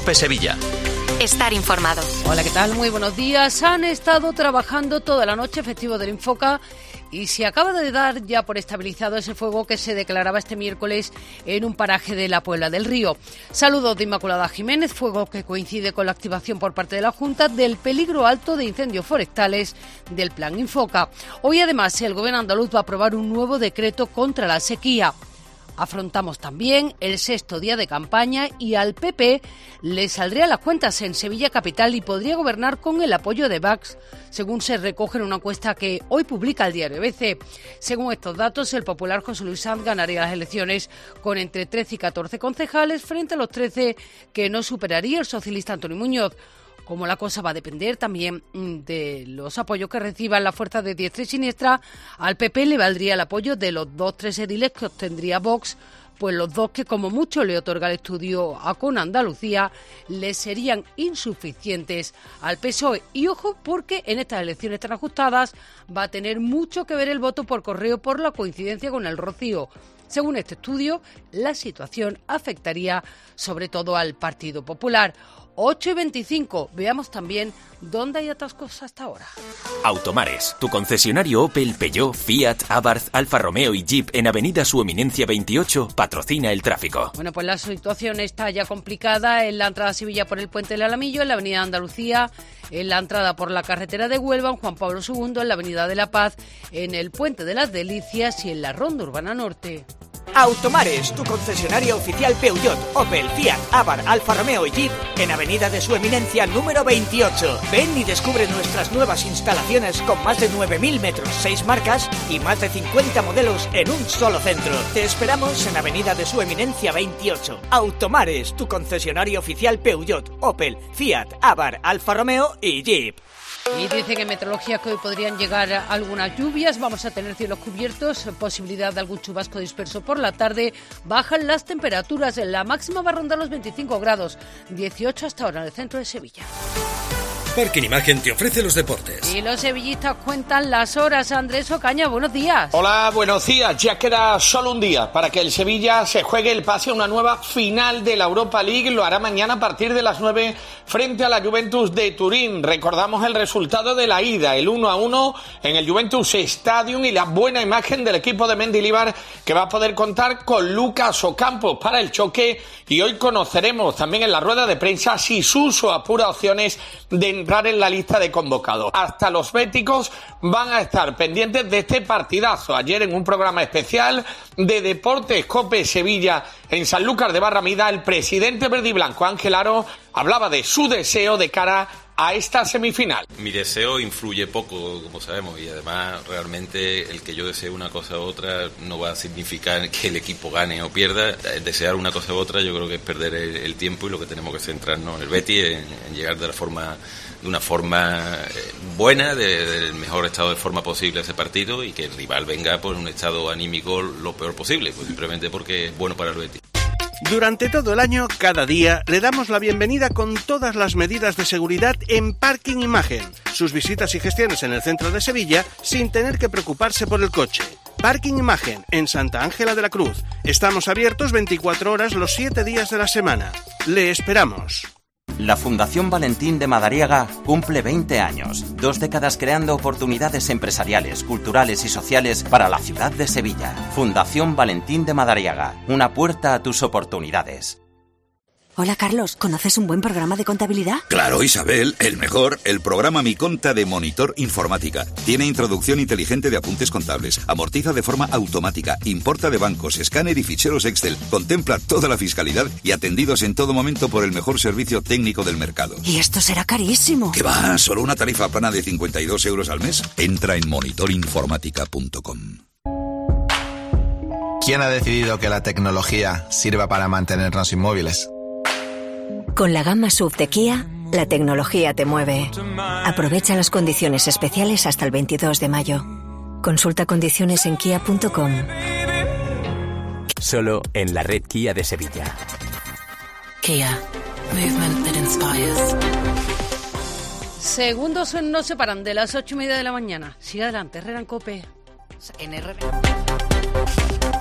COPE Sevilla. Estar informado. Hola, ¿qué tal? Muy buenos días. Han estado trabajando toda la noche, festivo del Infoca, y se acaba de dar ya por estabilizado ese fuego que se declaraba este miércoles en un paraje de la Puebla del Río. Saludos de Inmaculada Jiménez, fuego que coincide con la activación por parte de la Junta del peligro alto de incendios forestales del Plan Infoca. Hoy, además, el Gobierno andaluz va a aprobar un nuevo decreto contra la sequía. Afrontamos también el 6º día de campaña y al PP le saldrían las cuentas en Sevilla capital y podría gobernar con el apoyo de Vox, según se recoge en una encuesta que hoy publica el diario ABC. Según estos datos, el popular José Luis Sanz ganaría las elecciones con entre 13 y 14 concejales frente a los 13 que no superaría el socialista Antonio Muñoz. Como la cosa va a depender también de los apoyos que reciban las fuerzas de diestra y siniestra, al PP le valdría el apoyo de los 2-3 ediles que obtendría Vox, pues los 2 que como mucho le otorga el estudio a Con Andalucía le serían insuficientes al PSOE. Y ojo, porque en estas elecciones tan ajustadas va a tener mucho que ver el voto por correo por la coincidencia con el Rocío. Según este estudio, la situación afectaría sobre todo al Partido Popular. 8:25. Veamos también dónde hay atascos hasta ahora. Automares, tu concesionario Opel, Peugeot, Fiat, Abarth, Alfa Romeo y Jeep en Avenida Su Eminencia 28 patrocina el tráfico. Bueno, pues la situación está ya complicada en la entrada a Sevilla por el Puente del Alamillo, en la Avenida Andalucía, en la entrada por la carretera de Huelva, en Juan Pablo II, en la Avenida de la Paz, en el Puente de las Delicias y en la Ronda Urbana Norte. Automares, tu concesionario oficial Peugeot, Opel, Fiat, Abarth, Alfa Romeo y Jeep en Avenida de Su Eminencia número 28. Ven y descubre nuestras nuevas instalaciones con más de 9.000 metros, 6 marcas y más de 50 modelos en un solo centro. Te esperamos en Avenida de Su Eminencia 28. Automares, tu concesionario oficial Peugeot, Opel, Fiat, Abarth, Alfa Romeo y Jeep. Y dicen en meteorología que hoy podrían llegar algunas lluvias, vamos a tener cielos cubiertos, posibilidad de algún chubasco disperso por la tarde, bajan las temperaturas, la máxima va a rondar los 25 grados, 18 hasta ahora en el centro de Sevilla. Parking Imagen te ofrece los deportes. Y los sevillistas cuentan las horas. Andrés Ocaña, buenos días. Hola, buenos días. Ya queda solo un día para que el Sevilla se juegue el pase a una nueva final de la Europa League. Lo hará mañana a partir de las 9 frente a la Juventus de Turín. Recordamos el resultado de la ida, el 1-1 en el Juventus Stadium y la buena imagen del equipo de Mendilibar que va a poder contar con Lucas Ocampos para el choque. Y hoy conoceremos también en la rueda de prensa si Suso apura opciones de entrar en la lista de convocados. Hasta los béticos van a estar pendientes de este partidazo. Ayer en un programa especial de Deportes COPE Sevilla en Sanlúcar de Barrameda, el presidente verdiblanco Ángel Aro hablaba de su deseo de cara a esta semifinal. Mi deseo influye poco, como sabemos, y además realmente el que yo desee una cosa u otra no va a significar que el equipo gane o pierda. Desear una cosa u otra yo creo que es perder el tiempo y lo que tenemos que centrarnos en el Betis, en llegar de una forma buena, del mejor estado de forma posible a ese partido y que el rival venga por un estado anímico lo peor posible, pues simplemente porque es bueno para el Betis. Durante todo el año, cada día, le damos la bienvenida con todas las medidas de seguridad en Parking Imagen. Sus visitas y gestiones en el centro de Sevilla sin tener que preocuparse por el coche. Parking Imagen, en Santa Ángela de la Cruz. Estamos abiertos 24 horas los 7 días de la semana. Le esperamos. La Fundación Valentín de Madariaga cumple 20 años, 2 décadas creando oportunidades empresariales, culturales y sociales para la ciudad de Sevilla. Fundación Valentín de Madariaga, una puerta a tus oportunidades. Hola Carlos, ¿conoces un buen programa de contabilidad? Claro, Isabel, el mejor, el programa Mi Conta de Monitor Informática. Tiene introducción inteligente de apuntes contables, amortiza de forma automática, importa de bancos, escáner y ficheros Excel, contempla toda la fiscalidad y atendidos en todo momento por el mejor servicio técnico del mercado. ¿Y esto será carísimo? ¿Qué va? ¿Solo una tarifa plana de 52 euros al mes? Entra en monitorinformática.com. ¿Quién ha decidido que la tecnología sirva para mantenernos inmóviles? Con la gama SUV de Kia, la tecnología te mueve. Aprovecha las condiciones especiales hasta el 22 de mayo. Consulta condiciones en kia.com. Solo en la red Kia de Sevilla. Kia. Movement that inspires. Segundos nos separan de las 8:30 de la mañana. Sigue adelante, Herrera en COPE. En RB.